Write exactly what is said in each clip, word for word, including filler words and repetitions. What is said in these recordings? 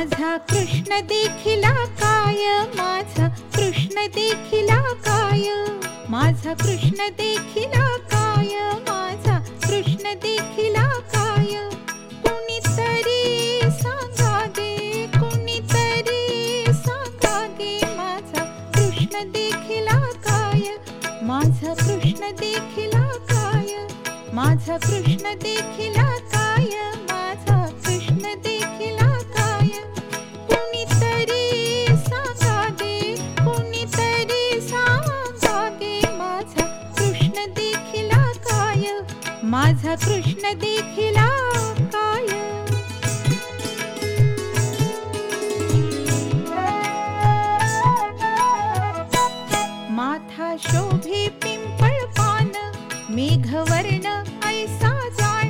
माझा कृष्ण देखिला काय, माझा कृष्ण देखिला काय, माझा कृष्ण देखिला काय, माझा कृष्ण देखिला काय. कुणीतरी सांगा गे, कुणीतरी सांगा गे, माझा कृष्ण देखिला काय, माझा कृष्ण देखिला काय, माझा कृष्ण देखिला काय, माझा कृष्ण देखिला काय. कुणीतरी सांगा गे, कुणीतरी सांगा गे, माझा कृष्ण देखिला काय, माझा कृष्ण देखिला काय. माथा शोभे पिंपळ पान, मेघवर्ण ऐसा जाण.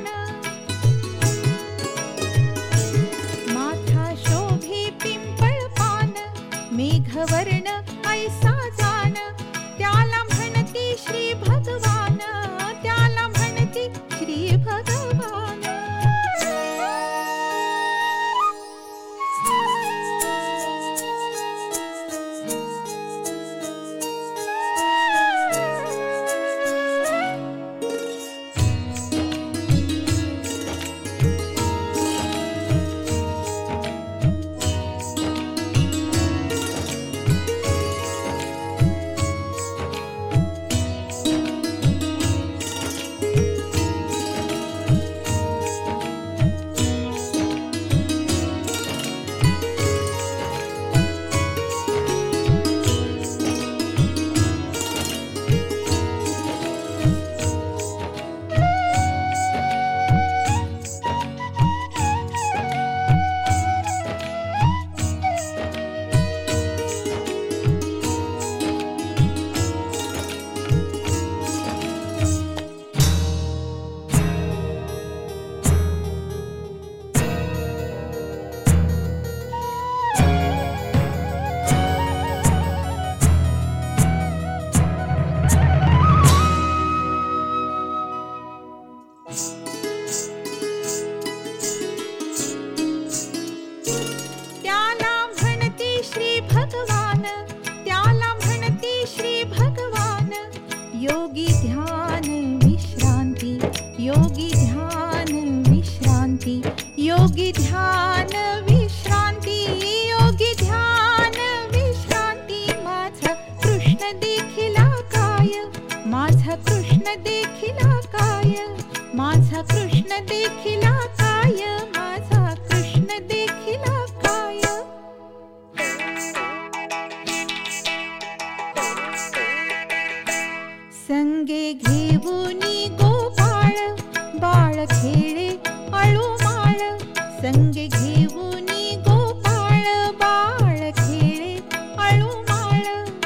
माथा शोभे पिंपळ पान, मेघवर्ण ऐसा जाण. त्याला म्हणती श्री भगवान, त्याला म्हणती श्री भगवान. योगी ध्यान विश्रांती, योगी ध्यान विश्रांती, योगी ध्यान विश्रांती, योगी ध्यान विश्रांती. माझा कृष्ण देखिला काय, माझा कृष्ण देखिला काय, माझा कृष्ण देखिला काय, माझा कृष्ण देखिला काय. संगे घेऊनी गोपाळ, बाळ खेळे अळूमाळ. संगे घेऊनी गोपाळ, बाळ खेळे अळूमाळ.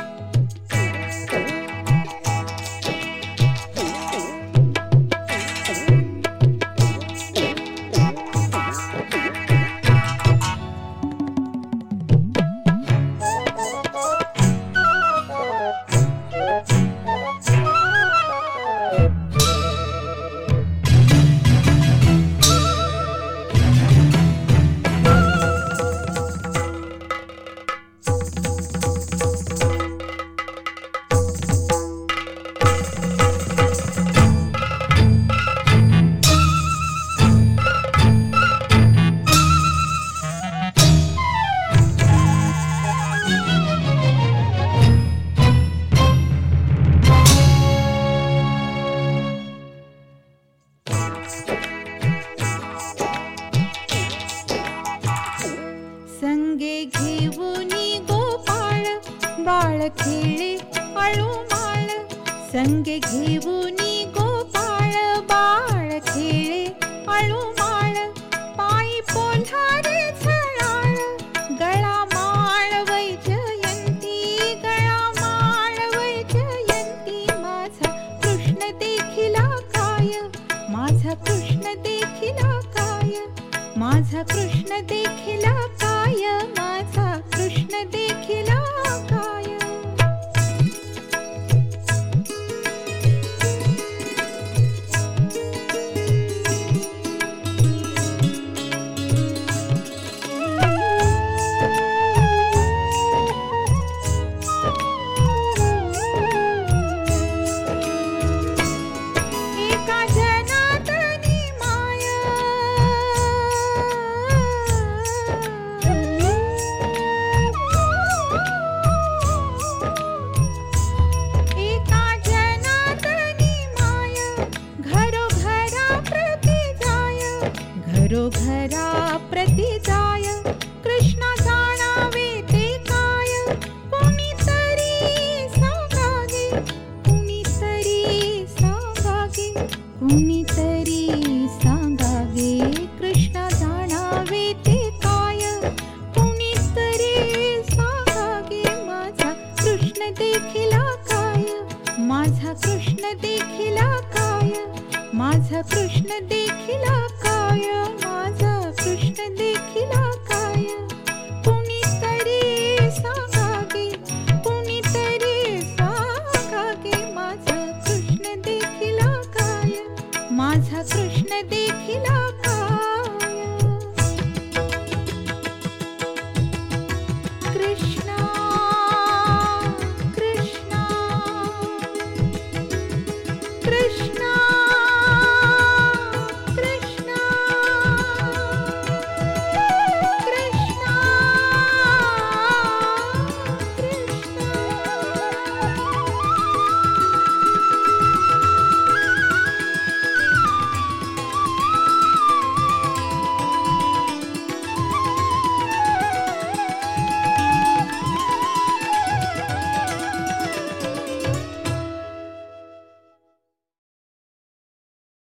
संगे घेऊनी गोपाळ, बाळ खेळे अळूमाळ. संगे घेऊनी गोपाळ, बाळ खेळे अळूमाळ. पायी पोल्हारे